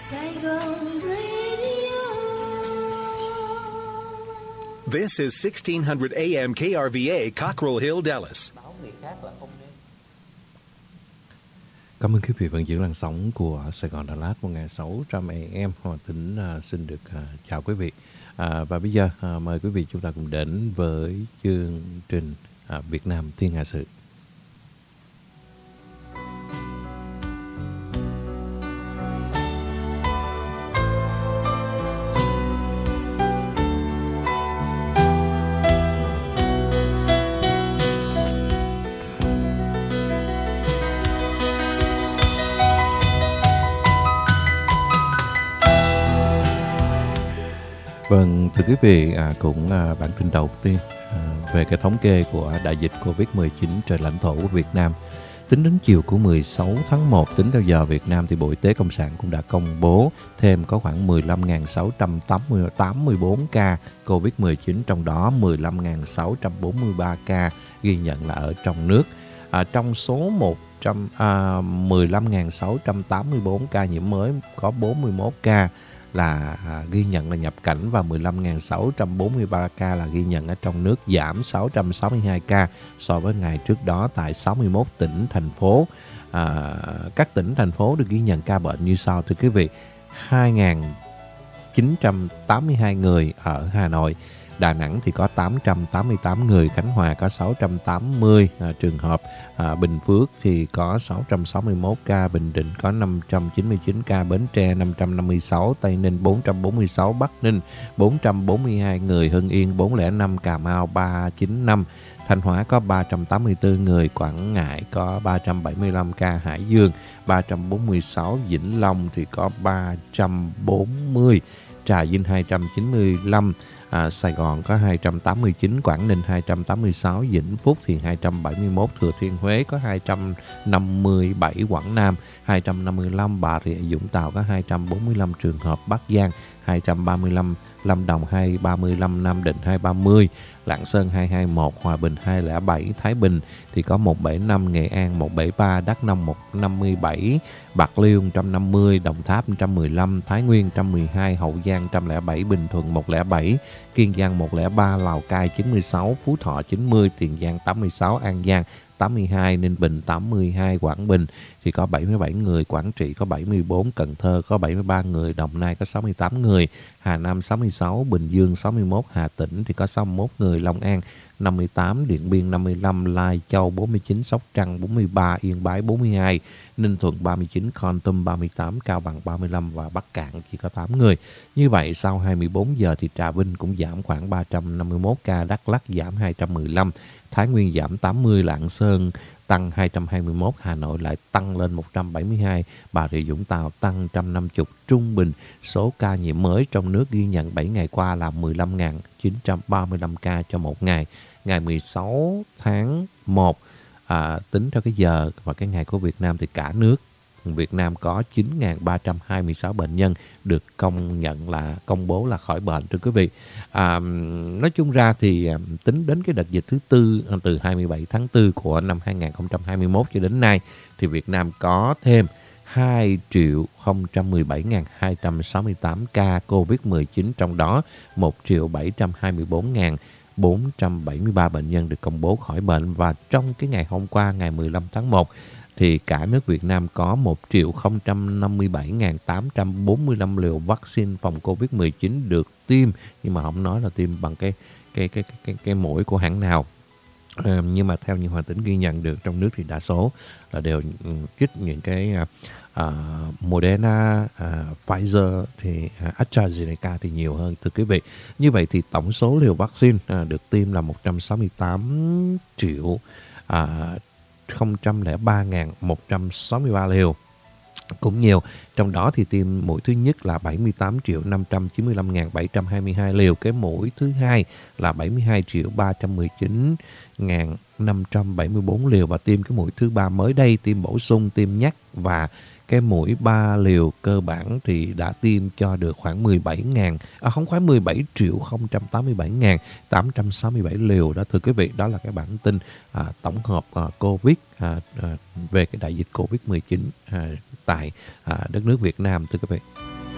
Saigon Radio. This is 1600 AM KRVA, Cockrell Hill, Dallas. Cảm ơn quý vị vẫn giữ làn sóng của Sài Gòn Đà Lạt 1600 AM. Hoàng Tính xin được chào quý vị. Và bây giờ mời quý vị chúng ta cùng đến với chương trình Việt Nam Thiên Hạ Sự. Vâng, thưa quý vị, cũng bản tin đầu tiên về cái thống kê của đại dịch Covid-19 trên lãnh thổ của Việt Nam. Tính đến chiều của 16 tháng 1, tính theo giờ Việt Nam, thì Bộ Y tế Cộng sản cũng đã công bố thêm có khoảng 15.684 ca Covid-19, trong đó 15.643 ca ghi nhận là ở trong nước. Trong số 15.684 ca nhiễm mới, có 41 ca là ghi nhận là nhập cảnh và 15.643 ca là ghi nhận ở trong nước, giảm 662 ca so với ngày trước đó tại 61 tỉnh, thành phố. Các tỉnh, thành phố được ghi nhận ca bệnh như sau, thưa quý vị. 2.982 người ở Hà Nội, Đà Nẵng thì có 888 người, Khánh Hòa có 680 trường hợp, Bình Phước thì có 661 ca, Bình Định có 599 ca, Bến Tre 556, Tây Ninh 446, Bắc Ninh 442 người, Hưng Yên 405, Cà Mau 395, Thanh Hóa có 384 người, Quảng Ngãi có 375 ca, Hải Dương 346, Vĩnh Long thì có 340, Trà Vinh 295, Sài Gòn có 289, Quảng Ninh 286, Vĩnh Phúc thì 271, Thừa Thiên Huế có 257, Quảng Nam 255, Bà Rịa Vũng Tàu có 245 trường hợp, Bắc Giang 235, Lâm Đồng 235, Nam Định 230, Lạng Sơn 221, Hòa Bình 207, Thái Bình thì có 175, Nghệ An 173, Đắk Nông 157, Bạc Liêu 150, Đồng Tháp 115, Thái Nguyên 112, Hậu Giang 107, Bình Thuận 107, Kiên Giang 103, Lào Cai 96, Phú Thọ 90, Tiền Giang 86, An Giang 82, Ninh Bình 82, Quảng Bình thì có 77 người, Quảng Trị có 74, Cần Thơ có 73 người, Đồng Nai có 68 người, Hà Nam 66, Bình Dương 61, Hà Tĩnh thì có 61 người, Long An 58, Điện Biên 55, Lai Châu 49, Sóc Trăng 43, Yên Bái 42, Ninh Thuận 39, Kon Tum 38, Cao Bằng 35 và Bắc Cạn chỉ có 8 người. Như vậy sau 24 giờ thì Trà Vinh cũng giảm khoảng 351 ca, Đắk Lắk giảm 215, Thái Nguyên giảm 80, Lạng Sơn tăng 221, Hà Nội lại tăng lên 172, Bà Rịa Vũng Tàu tăng 150. Trung bình số ca nhiễm mới trong nước ghi nhận 7 ngày qua là 15.935 ca cho một ngày. Ngày 16 tháng 1, tính theo cái giờ và cái ngày của Việt Nam thì cả nước Việt Nam có 9.326 bệnh nhân được công bố là khỏi bệnh, thưa quý vị. Nói chung ra thì tính đến cái đợt dịch thứ tư từ 27 tháng 4 của năm 2021 cho đến nay thì Việt Nam có thêm 2.017.268 ca Covid-19, trong đó 1.724.473 bệnh nhân được công bố khỏi bệnh. Và trong cái ngày hôm qua, ngày 15 tháng 1, thì cả nước Việt Nam có 1.057.845 liều vaccine phòng Covid-19 được tiêm, nhưng mà không nói là tiêm bằng cái mũi của hãng nào. Nhưng mà theo như Hoàng Tính ghi nhận được, trong nước thì đa số là đều chích những cái Moderna, Pfizer thì AstraZeneca thì nhiều hơn, thưa quý vị. Như vậy thì tổng số liều vaccine được tiêm là 168 triệu 003.163 liều, cũng nhiều. Trong đó thì tiêm mũi thứ nhất là 78.595.722 liều, cái mũi thứ hai là 72.319.574 liều, và tiêm cái mũi thứ ba mới đây, tiêm bổ sung, tiêm nhắc và cái mũi 3 liều cơ bản thì đã tiêm cho được khoảng 17 triệu 087.867 liều đó, thưa quý vị. Đó là cái bản tin tổng hợp Covid về cái đại dịch Covid-19 tại đất nước Việt Nam, thưa quý vị.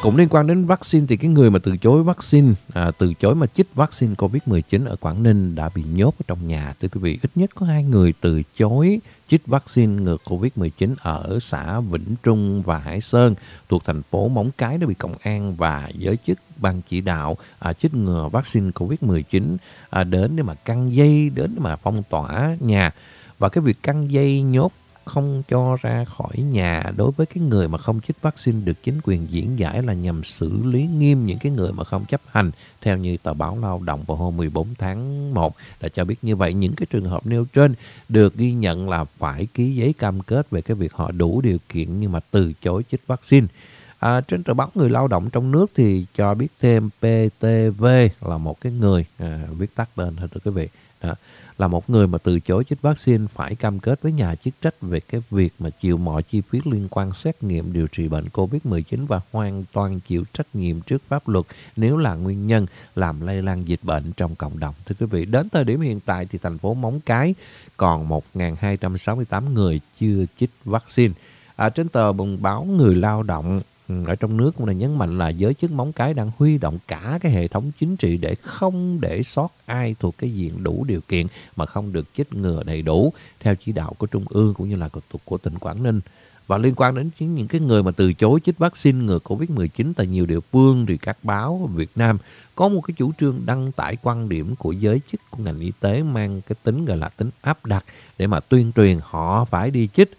Cũng liên quan đến vaccine thì cái người mà từ chối vaccine, từ chối mà chích vaccine COVID-19 ở Quảng Ninh đã bị nhốt ở trong nhà. Thưa quý vị, ít nhất có 2 người từ chối chích vaccine ngừa COVID-19 ở xã Vĩnh Trung và Hải Sơn thuộc thành phố Móng Cái đã bị công an và giới chức ban chỉ đạo chích ngừa vaccine COVID-19 đến để mà căng dây, đến để mà phong tỏa nhà. Và cái việc căng dây nhốt không cho ra khỏi nhà đối với cái người mà không chích vaccine được chính quyền diễn giải là nhằm xử lý nghiêm những cái người mà không chấp hành, theo như tờ báo Lao động vào hôm 14 tháng 1 đã cho biết như vậy. Những cái trường hợp nêu trên được ghi nhận là phải ký giấy cam kết về cái việc họ đủ điều kiện nhưng mà từ chối chích vaccine. Trên tờ báo Người Lao động trong nước thì cho biết thêm PTV là một cái người, viết tắt tên thôi thưa quý vị, là một người mà từ chối chích vaccine phải cam kết với nhà chức trách về cái việc mà chịu mọi chi phí liên quan xét nghiệm điều trị bệnh COVID-19 và hoàn toàn chịu trách nhiệm trước pháp luật nếu là nguyên nhân làm lây lan dịch bệnh trong cộng đồng. Thưa quý vị, đến thời điểm hiện tại thì thành phố Móng Cái còn 1.268 người chưa chích vaccine. Trên tờ báo Người Lao động ở trong nước cũng đã nhấn mạnh là giới chức Móng Cái đang huy động cả cái hệ thống chính trị để không để sót ai thuộc cái diện đủ điều kiện mà không được chích ngừa đầy đủ theo chỉ đạo của Trung ương cũng như là của tỉnh Quảng Ninh. Và liên quan đến những cái người mà từ chối chích vaccine ngừa COVID-19 tại nhiều địa phương thì các báo Việt Nam có một cái chủ trương đăng tải quan điểm của giới chức của ngành y tế mang cái tính gọi là tính áp đặt để mà tuyên truyền họ phải đi chích.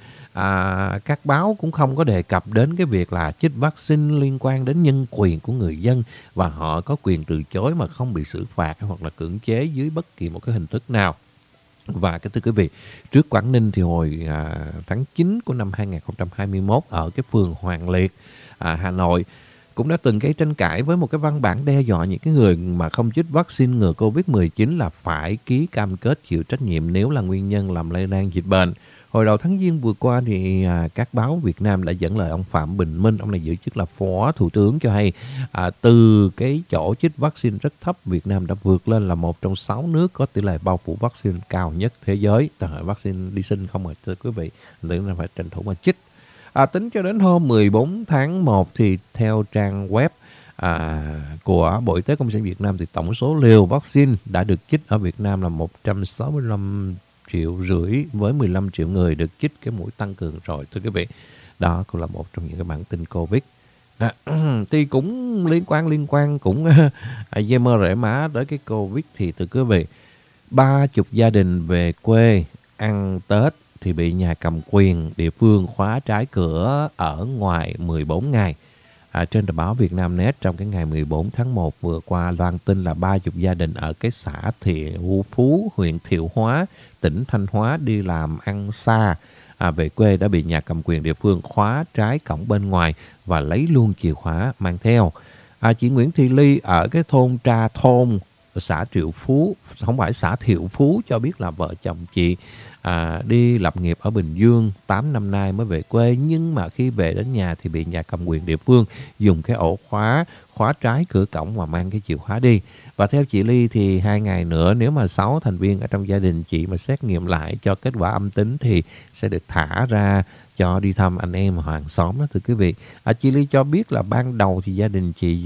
Các báo cũng không có đề cập đến cái việc là chích vaccine liên quan đến nhân quyền của người dân và họ có quyền từ chối mà không bị xử phạt hoặc là cưỡng chế dưới bất kỳ một cái hình thức nào. Và cái thưa quý vị, trước Quảng Ninh thì hồi tháng 9 của năm 2021 ở cái phường Hoàng Liệt, Hà Nội cũng đã từng gây tranh cãi với một cái văn bản đe dọa những cái người mà không chích vaccine ngừa COVID-19 là phải ký cam kết chịu trách nhiệm nếu là nguyên nhân làm lây lan dịch bệnh. Hồi đầu tháng Giêng vừa qua thì các báo Việt Nam đã dẫn lời ông Phạm Bình Minh, ông này giữ chức là Phó Thủ tướng, cho hay từ cái chỗ chích vaccine rất thấp, Việt Nam đã vượt lên là một trong 6 nước có tỷ lệ bao phủ vaccine cao nhất thế giới. Vaccine đi sinh không rồi thưa quý vị, nên là phải tranh thủ mà chích. Tính cho đến hôm 14 tháng 1 thì theo trang web của Bộ Y tế Cộng sản Việt Nam thì tổng số liều vaccine đã được chích ở Việt Nam là 165,5 triệu với 15 triệu người được chích cái mũi tăng cường rồi thưa quý vị. Đó cũng là một trong những cái bản tin Covid. Thì cũng liên quan cũng dê mơ rễ má tới cái Covid thì thưa quý vị, 30 gia đình về quê ăn Tết thì bị nhà cầm quyền địa phương khóa trái cửa ở ngoài 14 ngày. Trên tờ báo Việt Nam Net trong cái ngày 14 tháng 1 vừa qua loan tin là 30 gia đình ở cái xã Thiệu Phú, huyện Thiệu Hóa, tỉnh Thanh Hóa đi làm ăn xa về quê đã bị nhà cầm quyền địa phương khóa trái cổng bên ngoài và lấy luôn chìa khóa mang theo. Chị Nguyễn Thị Ly ở cái thôn Tra Thôn, xã Thiệu Phú, không phải xã Thiệu Phú, cho biết là vợ chồng chị đi lập nghiệp ở Bình Dương 8 năm nay mới về quê, nhưng mà khi về đến nhà thì bị nhà cầm quyền địa phương dùng cái ổ khóa trái cửa cổng và mang cái chìa khóa đi. Và theo chị Ly thì 2 ngày nữa nếu mà 6 thành viên ở trong gia đình chị mà xét nghiệm lại cho kết quả âm tính thì sẽ được thả ra cho đi thăm anh em hàng xóm đó thưa quý vị. Chị Ly cho biết là ban đầu thì gia đình chị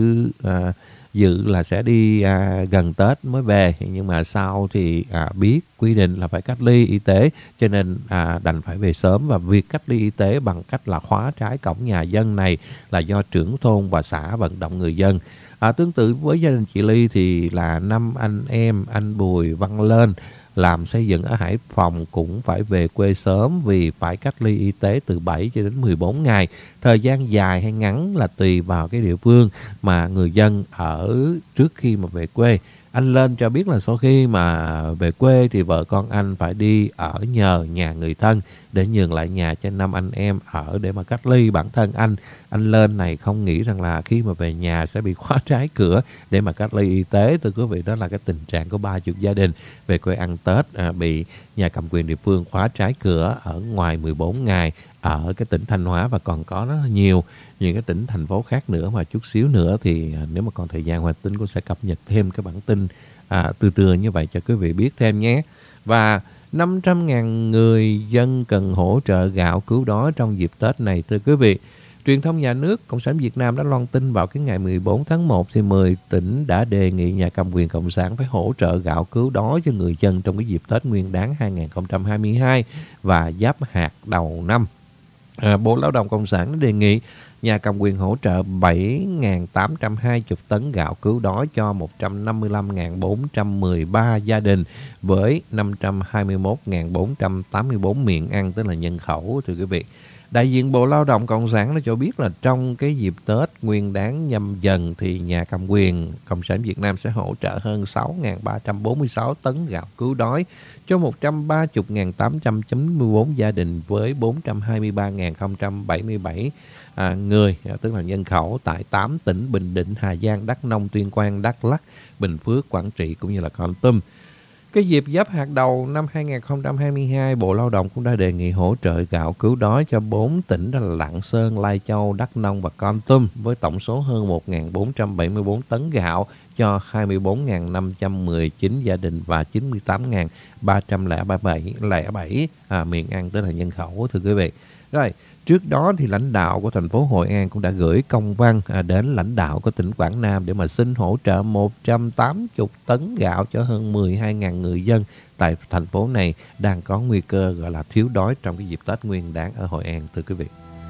dự là sẽ đi gần Tết mới về, nhưng mà sau thì biết quy định là phải cách ly y tế cho nên đành phải về sớm. Và việc cách ly y tế bằng cách là khóa trái cổng nhà dân này là do trưởng thôn và xã vận động người dân. Tương tự với gia đình chị Ly thì là 5 anh em, anh Bùi Văn Lên làm xây dựng ở Hải Phòng cũng phải về quê sớm vì phải cách ly y tế từ 7 cho đến 14 ngày. Thời gian dài hay ngắn là tùy vào cái địa phương mà người dân ở trước khi mà về quê. Anh Lên cho biết là sau khi mà về quê thì vợ con anh phải đi ở nhờ nhà người thân để nhường lại nhà cho 5 anh em ở để mà cách ly. Bản thân anh Lên này không nghĩ rằng là khi mà về nhà sẽ bị khóa trái cửa để mà cách ly y tế. Thưa quý vị, đó là cái tình trạng của 30 gia đình về quê ăn Tết bị nhà cầm quyền địa phương khóa trái cửa ở ngoài 14 ngày ở cái tỉnh Thanh Hóa, và còn có rất là nhiều những cái tỉnh thành phố khác nữa. Mà chút xíu nữa thì nếu mà còn thời gian Hoàng Tính cũng sẽ cập nhật thêm cái bản tin từ như vậy cho quý vị biết thêm nhé. Và 500.000 người dân cần hỗ trợ gạo cứu đói trong dịp Tết này thưa quý vị. Truyền thông nhà nước Cộng sản Việt Nam đã loan tin vào cái ngày 14 tháng 1 thì 10 tỉnh đã đề nghị nhà cầm quyền Cộng sản phải hỗ trợ gạo cứu đói cho người dân trong cái dịp Tết Nguyên đán 2022 và Giáp hạt đầu năm. Bộ Lao động Cộng sản đề nghị nhà cầm quyền hỗ trợ 7.820 tấn gạo cứu đói cho 155.413 gia đình với 521.484 miệng ăn, tức là nhân khẩu, thưa quý vị. Đại diện Bộ Lao động Cộng sản đã cho biết là trong cái dịp Tết Nguyên đán Nhâm Dần thì nhà cầm quyền Cộng sản Việt Nam sẽ hỗ trợ hơn 6.346 tấn gạo cứu đói cho 130.894 gia đình với 423.077 người, tức là nhân khẩu tại 8 tỉnh Bình Định, Hà Giang, Đắk Nông, Tuyên Quang, Đắk Lắk, Bình Phước, Quảng Trị cũng như là Kon Tum. Cái dịp Giáp hạt đầu năm 2022, Bộ Lao động cũng đã đề nghị hỗ trợ gạo cứu đói cho 4 tỉnh đó là Lạng Sơn, Lai Châu, Đắk Nông và Kon Tum với tổng số hơn 1.474 tấn gạo cho 24.519 gia đình và 98.307 miệng ăn, tức là nhân khẩu, thưa quý vị. Rồi, trước đó thì lãnh đạo của thành phố Hội An cũng đã gửi công văn đến lãnh đạo của tỉnh Quảng Nam để mà xin hỗ trợ 180 tấn gạo cho hơn 12.000 người dân tại thành phố này đang có nguy cơ gọi là thiếu đói trong cái dịp Tết Nguyên đán ở Hội An, thưa quý vị.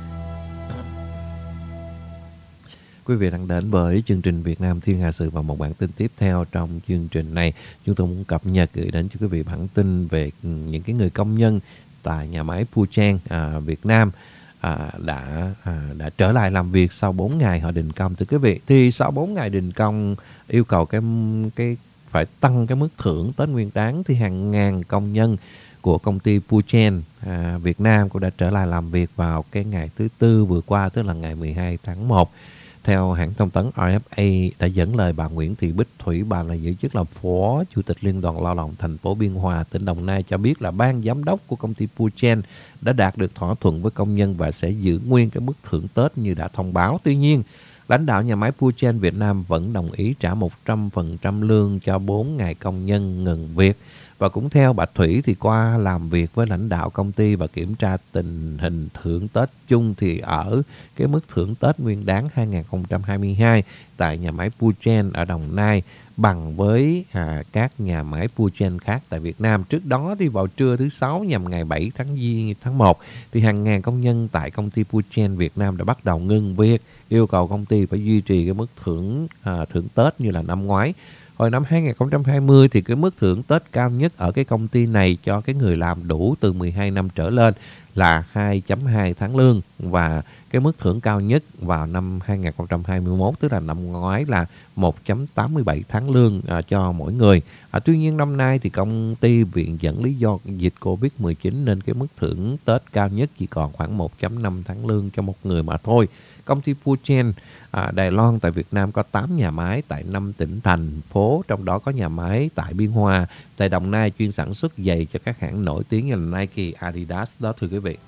Quý vị đang đến với chương trình Việt Nam Thiên Hà Sự và một bản tin tiếp theo trong chương trình này. Chúng tôi muốn cập nhật gửi đến cho quý vị bản tin về những cái người công nhân tại nhà máy Puchen Việt Nam đã trở lại làm việc sau 4 ngày họ đình công, thưa quý vị. Thì sau 4 ngày đình công yêu cầu cái phải tăng cái mức thưởng Tết Nguyên đán thì hàng ngàn công nhân của công ty Puchen Việt Nam cũng đã trở lại làm việc vào cái ngày thứ Tư vừa qua, tức là ngày 12 tháng 1. Theo hãng thông tấn RFA đã dẫn lời bà Nguyễn Thị Bích Thủy, bà là giữ chức là Phó Chủ tịch Liên đoàn Lao động thành phố Biên Hòa, tỉnh Đồng Nai, cho biết là ban giám đốc của công ty Puchen đã đạt được thỏa thuận với công nhân và sẽ giữ nguyên cái mức thưởng Tết như đã thông báo. Tuy nhiên, lãnh đạo nhà máy Puchen Việt Nam vẫn đồng ý trả 100% lương cho 4 ngày công nhân ngừng việc. Và cũng theo bà Thủy thì qua làm việc với lãnh đạo công ty và kiểm tra tình hình thưởng Tết chung thì ở cái mức thưởng Tết Nguyên đán 2022 tại nhà máy Puchen ở Đồng Nai bằng với các nhà máy Puchen khác tại Việt Nam. Trước đó thì vào trưa thứ Sáu nhằm ngày 7 tháng 1 thì hàng ngàn công nhân tại công ty Puchen Việt Nam đã bắt đầu ngừng việc, yêu cầu công ty phải duy trì cái mức thưởng Tết như là năm ngoái. Hồi năm 2020 thì cái mức thưởng Tết cao nhất ở cái công ty này cho cái người làm đủ từ 12 năm trở lên là 2.2 tháng lương, và cái mức thưởng cao nhất vào năm 2021 tức là năm ngoái là 1.87 tháng lương cho mỗi người. Tuy nhiên năm nay thì công ty viện dẫn lý do dịch Covid-19 nên cái mức thưởng Tết cao nhất chỉ còn khoảng 1.5 tháng lương cho một người mà thôi. Công ty Puchen Đài Loan tại Việt Nam có 8 nhà máy tại 5 tỉnh thành phố, trong đó có nhà máy tại Biên Hòa, tại Đồng Nai chuyên sản xuất giày cho các hãng nổi tiếng như là Nike, Adidas đó, thưa quý vị.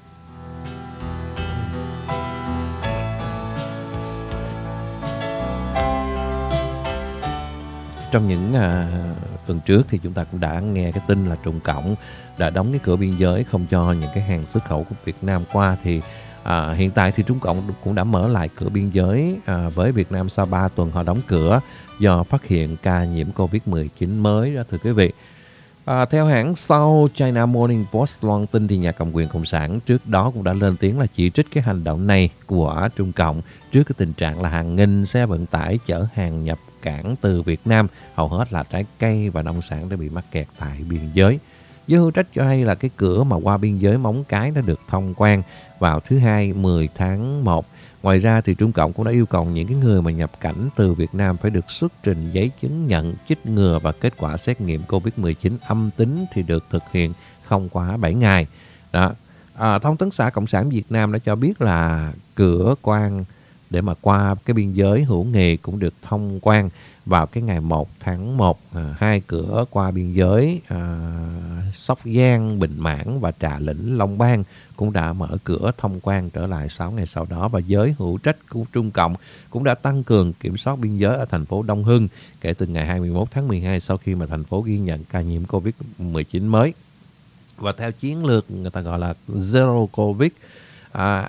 Trong những tuần trước thì chúng ta cũng đã nghe cái tin là Trung Cộng đã đóng cái cửa biên giới không cho những cái hàng xuất khẩu của Việt Nam qua. Thì hiện tại thì Trung Cộng cũng đã mở lại cửa biên giới với Việt Nam sau 3 tuần họ đóng cửa do phát hiện ca nhiễm Covid-19 mới đó, thưa quý vị. Theo hãng South China Morning Post loan tin thì nhà cầm quyền Cộng sản trước đó cũng đã lên tiếng là chỉ trích cái hành động này của Trung Cộng trước cái tình trạng là hàng nghìn xe vận tải chở hàng nhập cảng từ Việt Nam, hầu hết là trái cây và nông sản đã bị mắc kẹt tại biên giới. Giới hữu trách cho hay là cái cửa mà qua biên giới Móng Cái đã được thông quan vào thứ Hai 10 tháng 1. Ngoài ra thì Trung Cộng cũng đã yêu cầu những cái người mà nhập cảnh từ Việt Nam phải được xuất trình giấy chứng nhận chích ngừa và kết quả xét nghiệm Covid-19 âm tính thì được thực hiện không quá 7 ngày. Đó. Thông tấn xã Cộng sản Việt Nam đã cho biết là cửa quan để mà qua cái biên giới hữu nghị cũng được thông quan vào cái ngày 1 tháng 1. Hai cửa qua biên giới Sóc Giang, Bình Mãn và Trà Lĩnh, Long Bang cũng đã mở cửa thông quan trở lại 6 ngày sau đó. Và giới hữu trách của Trung Cộng cũng đã tăng cường kiểm soát biên giới ở thành phố Đông Hưng kể từ ngày 21 tháng 12 sau khi mà thành phố ghi nhận ca nhiễm Covid-19 mới. Và theo chiến lược người ta gọi là Zero Covid,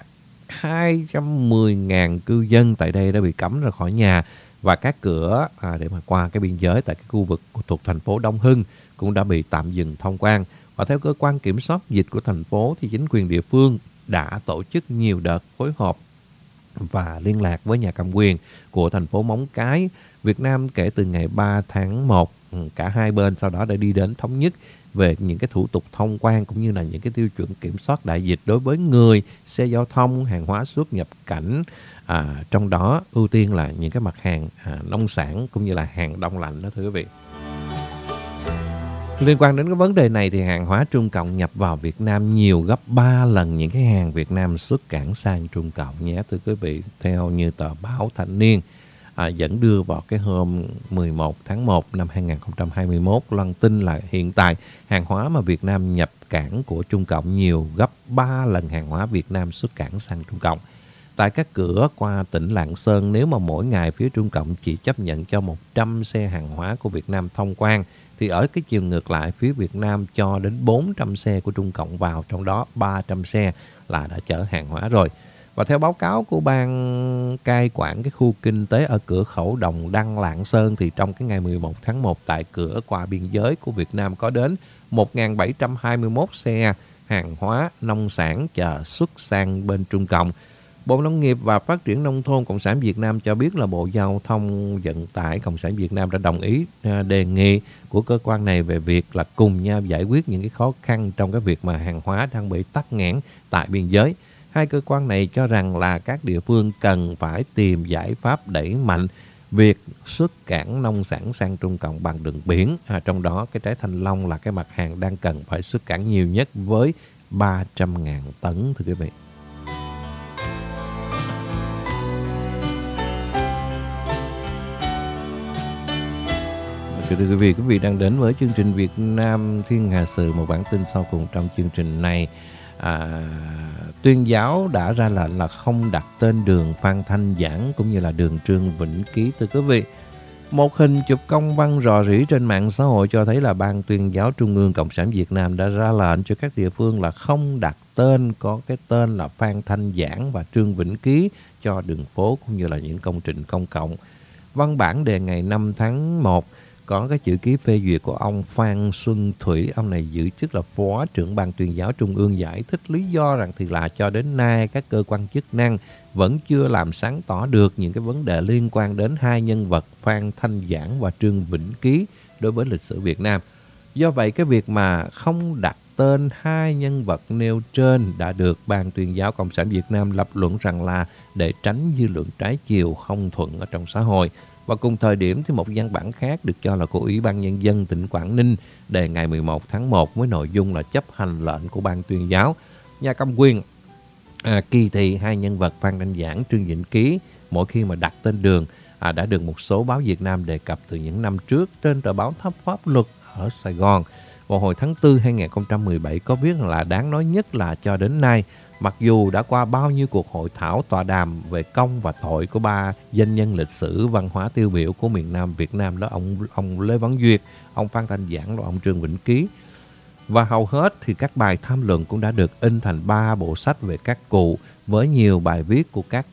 210.000 cư dân tại đây đã bị cấm ra khỏi nhà, và các cửa để mà qua cái biên giới tại cái khu vực thuộc thành phố Đông Hưng cũng đã bị tạm dừng thông quan. Và theo cơ quan kiểm soát dịch của thành phố thì chính quyền địa phương đã tổ chức nhiều đợt phối hợp và liên lạc với nhà cầm quyền của thành phố Móng Cái, Việt Nam kể từ ngày 3 tháng 1. Cả hai bên sau đó đã đi đến thống nhất về những cái thủ tục thông quan cũng như là những cái tiêu chuẩn kiểm soát đại dịch đối với người, xe giao thông, hàng hóa xuất nhập cảnh. Trong đó ưu tiên là những cái mặt hàng nông sản cũng như là hàng đông lạnh đó thưa quý vị. Liên quan đến cái vấn đề này thì hàng hóa Trung Cộng nhập vào Việt Nam nhiều gấp 3 lần những cái hàng Việt Nam xuất cảng sang Trung Cộng nhé thưa quý vị. Theo như tờ báo Thanh Niên dẫn đưa vào cái hôm 11 tháng 1 năm 2021, loan tin là hiện tại hàng hóa mà Việt Nam nhập cảng của Trung Cộng nhiều gấp 3 lần hàng hóa Việt Nam xuất cảng sang Trung Cộng. Tại các cửa qua tỉnh Lạng Sơn, nếu mà mỗi ngày phía Trung Cộng chỉ chấp nhận cho 100 xe hàng hóa của Việt Nam thông quan, thì ở cái chiều ngược lại phía Việt Nam cho đến 400 xe của Trung Cộng vào, trong đó 300 xe là đã chở hàng hóa rồi. Và theo báo cáo của ban cai quản cái khu kinh tế ở cửa khẩu Đồng Đăng, Lạng Sơn thì trong cái ngày 11 tháng 1 tại cửa qua biên giới của Việt Nam có đến 1.721 xe hàng hóa nông sản chờ xuất sang bên Trung Cộng. Bộ Nông nghiệp và Phát triển Nông thôn Cộng sản Việt Nam cho biết là Bộ Giao thông Vận tải Cộng sản Việt Nam đã đồng ý đề nghị của cơ quan này về việc là cùng nhau giải quyết những cái khó khăn trong cái việc mà hàng hóa đang bị tắc nghẽn tại biên giới. Hai cơ quan này cho rằng là các địa phương cần phải tìm giải pháp đẩy mạnh việc xuất cảng nông sản sang Trung Cộng bằng đường biển. Trong đó cái trái thanh long là cái mặt hàng đang cần phải xuất cảng nhiều nhất với 300.000 tấn thưa quý vị. Thưa quý vị đang đến với chương trình Việt Nam Thiên Hà Sự, một bản tin sau cùng trong chương trình này. Tuyên giáo đã ra lệnh là không đặt tên đường Phan Thanh Giảng cũng như là đường Trương Vĩnh Ký thưa quý vị. Một hình chụp công văn rò rỉ trên mạng xã hội cho thấy là Ban Tuyên giáo Trung ương Cộng sản Việt Nam đã ra lệnh cho các địa phương là không đặt tên có cái tên là Phan Thanh Giảng và Trương Vĩnh Ký cho đường phố cũng như là những công trình công cộng. Văn bản đề ngày 5 tháng 1 có cái chữ ký phê duyệt của ông Phan Xuân Thủy. Ông này giữ chức là Phó trưởng Ban Tuyên giáo Trung ương, giải thích lý do rằng thì là cho đến nay các cơ quan chức năng vẫn chưa làm sáng tỏ được những cái vấn đề liên quan đến hai nhân vật Phan Thanh Giảng và Trương Vĩnh Ký đối với lịch sử Việt Nam. Do vậy cái việc mà không đặt tên hai nhân vật nêu trên đã được Ban Tuyên giáo Cộng sản Việt Nam lập luận rằng là để tránh dư luận trái chiều không thuận ở trong xã hội. Và cùng thời điểm thì một văn bản khác được cho là của Ủy ban Nhân dân tỉnh Quảng Ninh đề ngày 11 tháng 1 với nội dung là chấp hành lệnh của Ban Tuyên giáo. Nhà cầm quyền kỳ thị hai nhân vật Phan Thanh Giảng, Trương Vĩnh Ký mỗi khi mà đặt tên đường đã được một số báo Việt Nam đề cập từ những năm trước trên tờ báo Pháp Luật ở Sài Gòn. Vào hồi tháng 4 2017 có viết là đáng nói nhất là cho đến nay, mặc dù đã qua bao nhiêu cuộc hội thảo tọa đàm về công và tội của ba danh nhân lịch sử văn hóa tiêu biểu của miền Nam Việt Nam đó, ông Lê Văn Duyệt, ông Phan Thanh Giảng và ông Trương Vĩnh Ký. Và hầu hết thì các bài tham luận cũng đã được in thành 3 bộ sách về các cụ với nhiều bài viết của các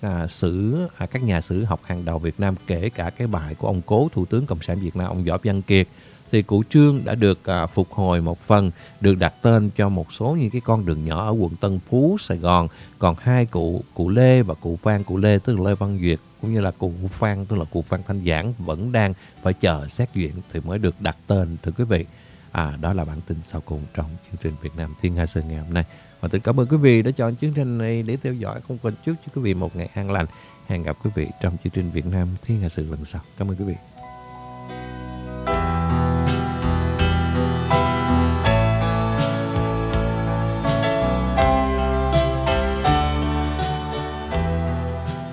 nhà sử học hàng đầu Việt Nam, kể cả cái bài của ông cố Thủ tướng Cộng sản Việt Nam ông Võ Văn Kiệt. Thì cụ Trương đã được phục hồi một phần, được đặt tên cho một số những cái con đường nhỏ ở quận Tân Phú, Sài Gòn. Còn hai cụ Lê và cụ Phan, cụ Lê tức là Lê Văn Duyệt cũng như là cụ Phan tức là cụ Phan Thanh Giảng vẫn đang phải chờ xét duyệt thì mới được đặt tên thưa quý vị. Đó là bản tin sau cùng trong chương trình Việt Nam Thiên Hà Sự ngày hôm nay. Và tôi cảm ơn quý vị đã chọn chương trình này để theo dõi. Không quên chúc cho quý vị một ngày an lành. Hẹn gặp quý vị trong chương trình Việt Nam Thiên Hà Sự lần sau. Cảm ơn quý vị.